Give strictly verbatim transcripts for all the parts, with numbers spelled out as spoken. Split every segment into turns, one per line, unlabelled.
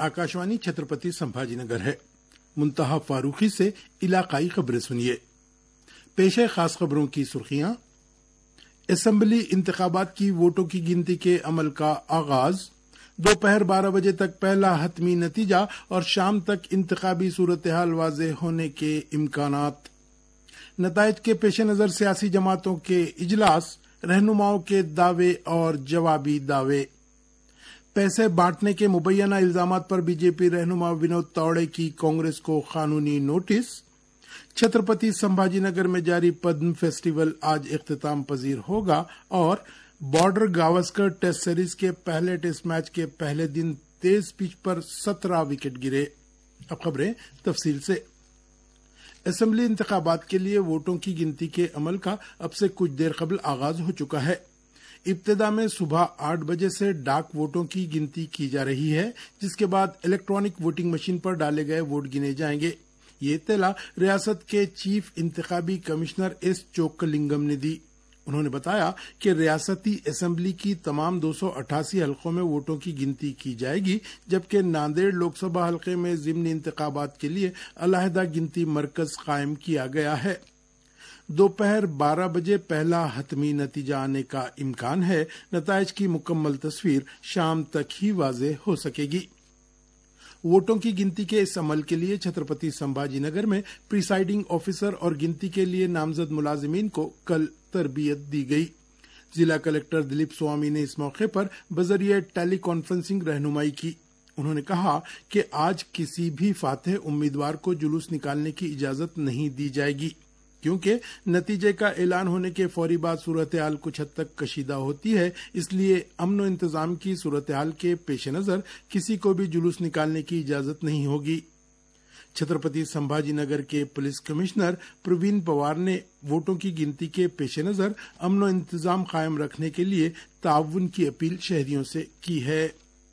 आकाशवाणी छत्रपति संभाजीनगर है। मुंतहा फारूकी से इलाकाई खबरें सुनिए। पेश है खास खबरों की सुर्खियां। असेंबली इंतखाबात की वोटों की गिनती के अमल का आगाज, दोपहर बारह बजे तक पहला हतमी नतीजा और शाम तक इंतखाबी सूरत हाल वाज़ेह होने के इम्कानात। नताइज के पेश नजर सियासी जमातों के इजलास, रहनुमाओं के दावे और जवाबी दावे। पैसे बांटने के मुबैना इल्जामात पर बीजेपी रहनुमा विनोद तावड़े की कांग्रेस को कानूनी नोटिस। छत्रपति संभाजीनगर में जारी पद्म फेस्टिवल आज इख्तिताम पजीर होगा और बॉर्डर गावस्कर टेस्ट सीरीज के पहले टेस्ट मैच के पहले दिन तेज पिच पर सत्रह विकेट गिरे। अब खबरें तफसील से। असेंबली इंतखाबात के लिए वोटों की गिनती के अमल का अब से कुछ देर कबल आगाज हो चुका है। इब्तिदा में सुबह आठ बजे से डाक वोटों की गिनती की जा रही है, जिसके बाद इलेक्ट्रॉनिक वोटिंग मशीन पर डाले गए वोट गिने जाएंगे। ये इत्तला रियासत के चीफ इंतखाबी कमिश्नर एस चोक्कलिंगम ने दी। उन्होंने बताया कि रियासती असेंबली की तमाम दो सौ अट्ठासी हल्कों में वोटों की गिनती की जाएगी, जबकि नांदेड़ लोकसभा हल्के में ज़िमनी इंतखाबात के लिए अलहदा गिनती मरकज कायम किया गया है। दोपहर बारह बजे पहला हतमी नतीजा आने का इम्कान है। नताइज की मुकम्मल तस्वीर शाम तक ही वाज़ेह हो सकेगी। वोटों की गिनती के इस अमल के लिए छत्रपति संभाजीनगर में प्रिसाइडिंग ऑफिसर और गिनती के लिए नामजद मुलाजिमीन को कल तरबियत दी गई। जिला कलेक्टर दिलीप स्वामी ने इस मौके पर बजरिए टेली कॉन्फ्रेंसिंग रहनुमाई की। उन्होंने कहा कि आज किसी भी फातेह उम्मीदवार को जुलूस निकालने की इजाजत नहीं दी जाएगी, क्योंकि नतीजे का ऐलान होने के फौरी बाद सूरत हाल कुछ हद तक कशीदा होती है। इसलिए अमन व इंतजाम की सूरत हाल के पेश नजर किसी को भी जुलूस निकालने की इजाजत नहीं होगी। छत्रपति संभाजीनगर के पुलिस कमिश्नर प्रवीण पवार ने वोटों की गिनती के पेश नजर अमन व इंतजाम कायम रखने के लिए ताउन की अपील शहरियों से की है।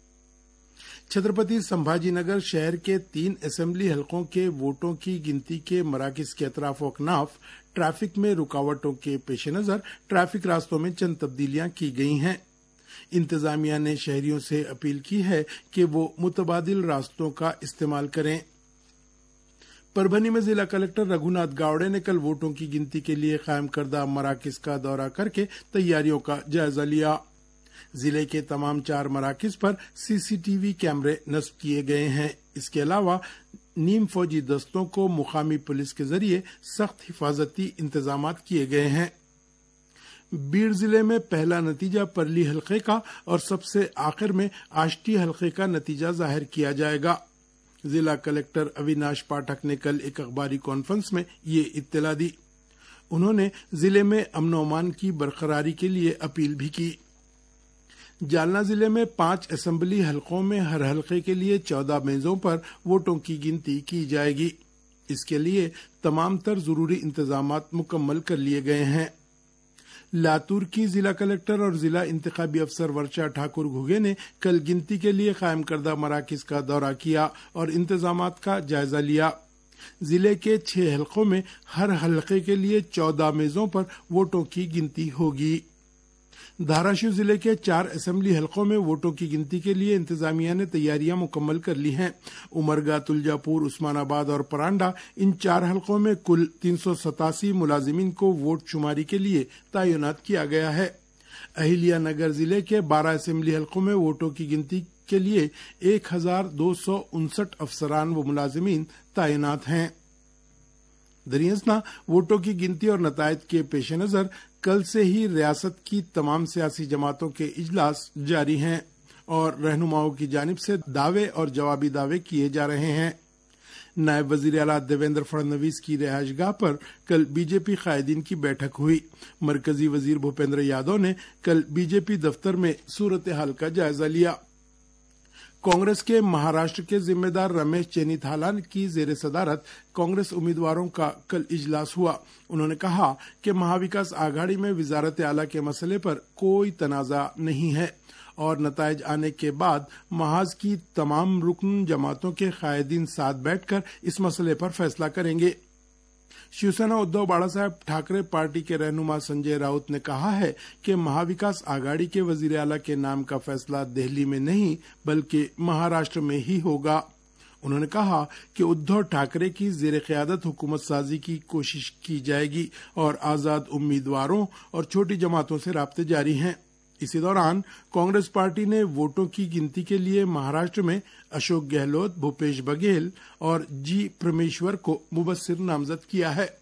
छत्रपति संभाजीनगर शहर के तीन असेंबली हलकों के वोटों की गिनती के मराकिज के अतराफ वकनाफ ट्रैफिक में रुकावटों के पेश नजर ट्रैफिक रास्तों में चंद तब्दीलियां की गई हैं। इंतजामिया ने शहरियों से अपील की है कि वो मुतबादिल रास्तों का इस्तेमाल करें। परभनी में जिला कलेक्टर रघुनाथ गावड़े ने कल वोटों की गिनती के लिए कायम करदा मराकिज का दौरा करके तैयारियों का जायजा लिया। जिले के तमाम चार मराकिज पर सीसीटीवी कैमरे नस्ब किए गए हैं। इसके अलावा नीम फौजी दस्तों को मुकामी पुलिस के जरिए सख्त हिफाजती इंतजाम किए गए हैं। बीड़ जिले में पहला नतीजा परली हल्के का और सबसे आखिर में आष्टी हल्के का नतीजा जाहिर किया जाएगा। जिला कलेक्टर अविनाश पाठक ने कल एक अखबारी कॉन्फ्रेंस में ये इत्तला दी। उन्होंने जिले में अमन व अमान की बरकरारी के लिए अपील भी की। जालना जिले में पांच असेंबली हलकों में हर हलके के लिए चौदह मेजों पर वोटों की गिनती की जाएगी। इसके लिए तमाम तर जरूरी इंतजामात मुकम्मल कर लिए गए हैं। लातूर की जिला कलेक्टर और जिला इंतखाबी अफसर वर्षा ठाकुर घुगे ने कल गिनती के लिए कायम करदा मराकिज का दौरा किया और इंतजामात का जायजा लिया। जिले के छह हलकों में हर हलके के लिए चौदह मेजों पर वोटों की गिनती होगी। धाराशिव जिले के चार असेंबली हलकों में वोटों की गिनती के लिए इंतजामिया ने तैयारियां मुकम्मल कर ली हैं। उमरगा, तुलजापुर, उस्मानाबाद और परांडा, इन चार हलकों में कुल तीन सौ सतासी मुलाजिमीन को वोट शुमारी के लिए तैनात किया गया है। अहिल्या नगर जिले के बारह असेंबली हलकों में वोटों की गिनती के लिए एक हजार दो सौ उनसठ अफसरान व मुलाजिमीन तैनात हैं। दरियासना वोटों की गिनती और नताइज के पेश नजर कल से ही रियासत की तमाम सियासी जमातों के इजलास जारी हैं और रहनुमाओं की जानिब से दावे और जवाबी दावे किए जा रहे हैं। नायब वजीर आला देवेंद्र फडणवीस की रिहायशगाह पर कल बीजेपी कायदीन की बैठक हुई। मरकजी वजीर भूपेंद्र यादव ने कल बीजेपी दफ्तर में सूरत हाल का जायजा लिया। कांग्रेस के महाराष्ट्र के जिम्मेदार रमेश चेन्नीथाला की जेर सदारत कांग्रेस उम्मीदवारों का कल इजलास हुआ। उन्होंने कहा कि महाविकास आघाड़ी में वजारत आला के मसले पर कोई तनाजा नहीं है और नताइज आने के बाद महाज की तमाम रुकन जमातों के कायदीन साथ बैठकर इस मसले पर फैसला करेंगे। शिवसेना उद्धव बाळासाहेब ठाकरे पार्टी के रहनुमा संजय राउत ने कहा है कि महाविकास आघाड़ी के वजीर आला के नाम का फैसला दिल्ली में नहीं बल्कि महाराष्ट्र में ही होगा। उन्होंने कहा कि उद्धव ठाकरे की जेर क़यादत हुकूमत साजी की कोशिश की जाएगी और आजाद उम्मीदवारों और छोटी जमातों से राब्ते जारी हैं। इसी दौरान कांग्रेस पार्टी ने वोटों की गिनती के लिए महाराष्ट्र में अशोक गहलोत, भूपेश बघेल और जी परमेश्वर को मुबस्सिर नामजद किया है।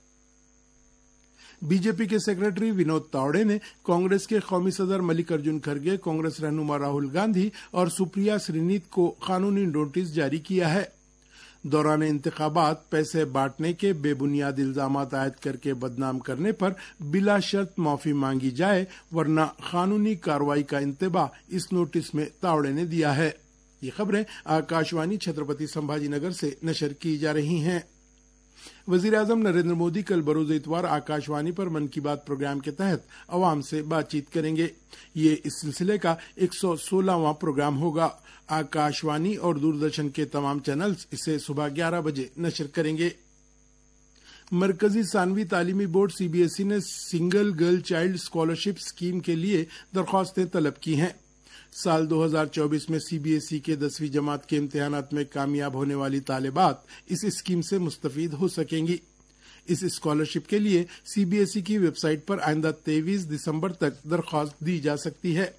बीजेपी के सेक्रेटरी विनोद तावड़े ने कांग्रेस के कौमी सदर मल्लिकार्जुन खड़गे, कांग्रेस रहनुमा राहुल गांधी और सुप्रिया श्रीनीत को कानूनी नोटिस जारी किया है। दौरान इंतखाबात पैसे बांटने के बेबुनियाद इल्जामात आयद करके बदनाम करने पर बिला शर्त माफी मांगी जाए वरना कानूनी कार्रवाई का इंतबाह इस नोटिस में तावड़े ने दिया है। ये खबरें आकाशवाणी छत्रपति संभाजीनगर से नशर की जा रही हैं। वजीर आजम नरेंद्र मोदी कल बरोज इतवार आकाशवाणी पर मन की बात प्रोग्राम के तहत अवाम से बातचीत करेंगे। ये इस सिलसिले का एक सौ सोलहवां प्रोग्राम होगा। आकाशवाणी और दूरदर्शन के तमाम चैनल्स इसे सुबह ग्यारह बजे नशर करेंगे। मरकजी सानवी तालीमी बोर्ड सीबीएसई ने single girl child scholarship scheme के लिए दरख्वास्तें तलब की हैं। साल दो हज़ार चौबीस में सीबीएसई के दसवीं जमात के इम्तिहानात में कामयाब होने वाली तालिबात इस स्कीम से मुस्तफीद हो सकेंगी। इस स्कॉलरशिप के लिए सीबीएसई की वेबसाइट पर आइंदा तेईस दिसंबर तक दरख्वास्त दी जा सकती है।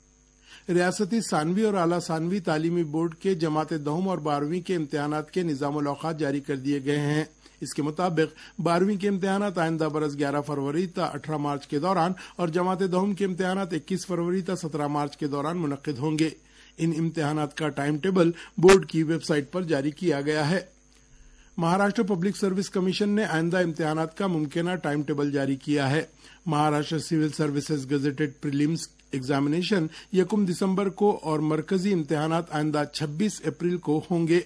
रियासती सानवी और आला सानवी तालीमी बोर्ड के जमात दहम और बारहवीं के इम्तिहानात के निज़ामुल औकात जारी कर दिए गए हैं। इसके मुताबिक बारहवीं के इम्तिहानात आइंदा बरस ग्यारह फरवरी ता अठारह मार्च के दौरान और जमात दहम के इम्तिहानात इक्कीस फरवरी ता सत्रह मार्च के दौरान मुनक्किद होंगे। इन इम्तिहानात का टाइम टेबल बोर्ड की वेबसाइट पर जारी किया गया है। महाराष्ट्र पब्लिक सर्विस कमीशन ने आइंदा इम्तिहानात का मुमकिना टाइम टेबल जारी किया है। Maharashtra civil services gazetted prelims examination यकुम दिसंबर को और मरकजी इम्तिहानात आइंदा छब्बीस अप्रैल को होंगे।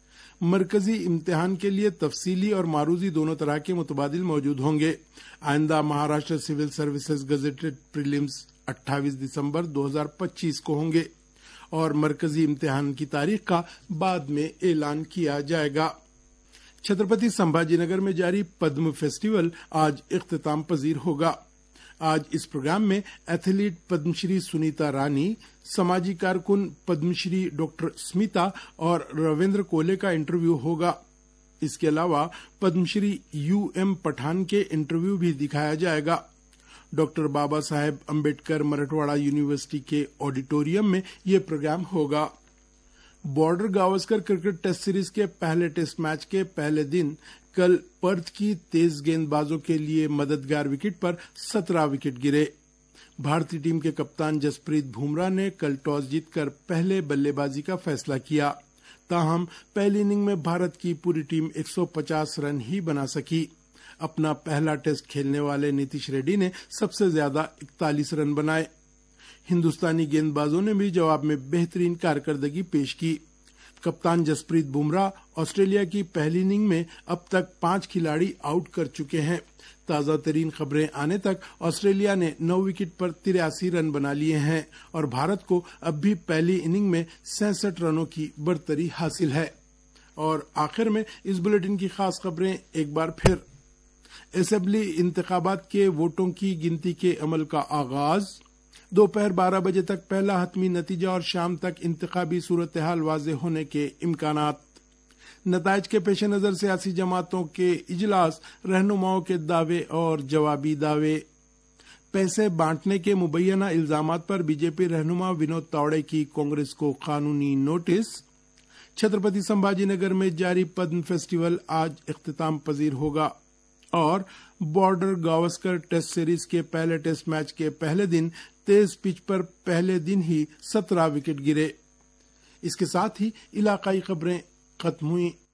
मरकजी इम्तिहान के लिए तफसीली और मारूजी दोनों तरह के मुतबादिल मौजूद होंगे। आइंदा Maharashtra civil services gazetted prelims अट्ठाईस दिसंबर दो हज़ार पच्चीस को होंगे और मरकजी इम्तिहान की तारीख का बाद में ऐलान किया जाएगा। छत्रपति संभाजीनगर में जारी पद्म फेस्टिवल आज इख्तिताम पजीर होगा। आज इस प्रोग्राम में एथलीट पद्मश्री सुनीता रानी, समाजी कारकुन पद्मश्री डॉक्टर स्मिता और रविंद्र कोले का इंटरव्यू होगा। इसके अलावा पद्मश्री यू एम पठान के इंटरव्यू भी दिखाया जाएगा। डॉक्टर बाबा साहेब अम्बेडकर मराठवाड़ा यूनिवर्सिटी के ऑडिटोरियम में ये प्रोग्राम होगा। Border Gavaskar cricket test series के पहले टेस्ट मैच के पहले दिन कल पर्थ की तेज गेंदबाजों के लिए मददगार विकेट पर सत्रह विकेट गिरे। भारतीय टीम के कप्तान जसप्रीत बुमराह ने कल टॉस जीतकर पहले बल्लेबाजी का फैसला किया। ताहम पहली इनिंग में भारत की पूरी टीम एक सौ पचास रन ही बना सकी। अपना पहला टेस्ट खेलने वाले नीतीश रेड्डी ने सबसे ज्यादा इकतालीस रन बनाए। हिंदुस्तानी गेंदबाजों ने भी जवाब में बेहतरीन कारकर्दगी पेश की। कप्तान जसप्रीत बुमराह ऑस्ट्रेलिया की पहली इनिंग में अब तक पांच खिलाड़ी आउट कर चुके हैं। ताजा तरीन खबरें आने तक ऑस्ट्रेलिया ने नौ विकेट पर तिरासी रन बना लिए हैं और भारत को अब भी पहली इनिंग में सैंसठ रनों की बढ़तरी हासिल है। और आखिर में इस बुलेटिन की खास खबरें एक बार फिर। असेंबली इंतखाबात के वोटों की गिनती के अमल का आगाज। दोपहर बारह बजे तक पहला हतमी नतीजा और शाम तक इंतखाबी सूरत हाल वाज़े होने के इम्कानात। नताइज के पेश नजर सियासी जमातों के इजलास, रहनुमाओं के दावे और जवाबी दावे। पैसे बांटने के मुबैना इल्जामात पर बीजेपी रहनुमा विनोद तावड़े की कांग्रेस को कानूनी नोटिस। छत्रपति संभाजीनगर में जारी पद्म फेस्टिवल आज इख्तिताम पजीर होगा और बॉर्डर गावस्कर टेस्ट सीरीज के पहले टेस्ट मैच के पहले दिन तेज पिच पर पहले दिन ही सत्रह विकेट गिरे। इसके साथ ही इलाकाई खबरें खत्म हुई।